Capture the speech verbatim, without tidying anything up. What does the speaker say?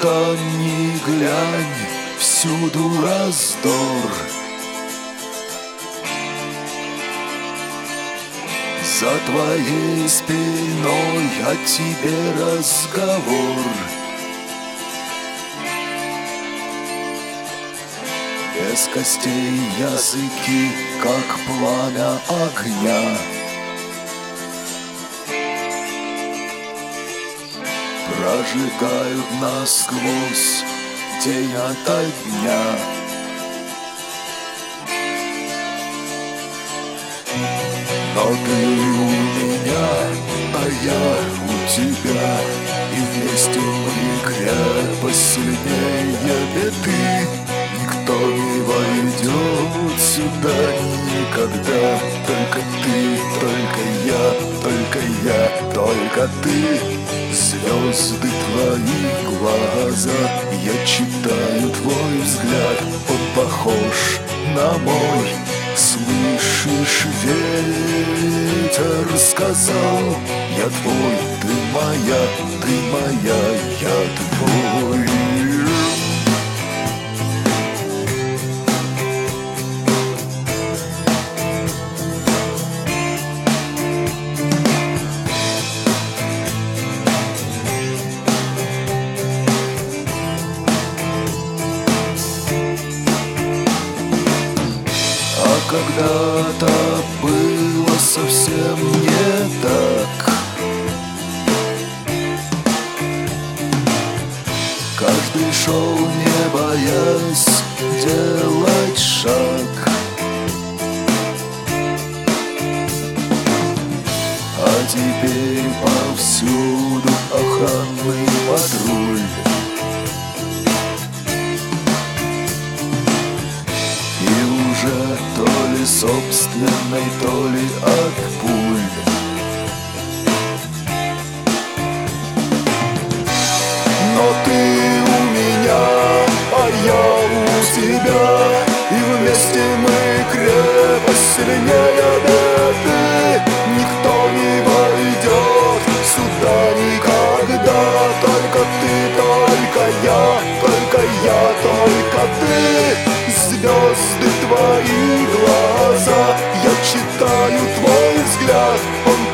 Куда ни глянь, всюду раздор. За твоей спиной о тебе разговор. Без костей языки, как пламя огня. Прожигают насквозь день ото дня. Но ты у меня, а я у тебя, и вместе мы крепость сильнее беды. Никто не войдет сюда никогда. Только ты, только я, только я, только ты. Звезды твои глаза, я читаю твой взгляд. Он похож на мой. Слышишь, ветер сказал: я твой, ты моя, ты моя, я твой. Когда-то было совсем не так. Каждый шел, не боясь делать шаг. А теперь повсюду охранный патруль. То ли собственной, то ли от пуль. Но ты у меня, а я у тебя, и вместе мы крепость сильнее беды. Никто не войдет сюда никогда. Только ты, только я, только я, только ты. Звезды твои глаза, я читаю твой взгляд. Он